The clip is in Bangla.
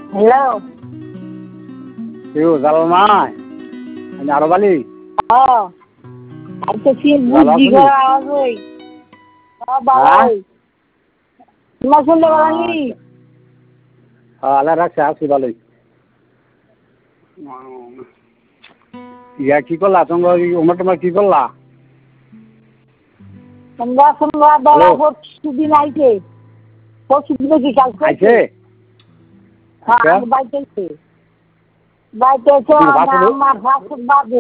হ্যালো কেউ জাল নাই আমি আরো বালি আচ্ছা কি বুঝি গো আওয়াজ ওই বাবা তোমার শুনতে পারি আল্লাহ রাখছে আছি ভালোই ইয়া কি করলা তোমরা তোমার কি করলা তোমরা বলা পরশুদিন আইছে পরশুদিন কি কালকে আইছে হ্যাঁ বাইতে আমার বাদে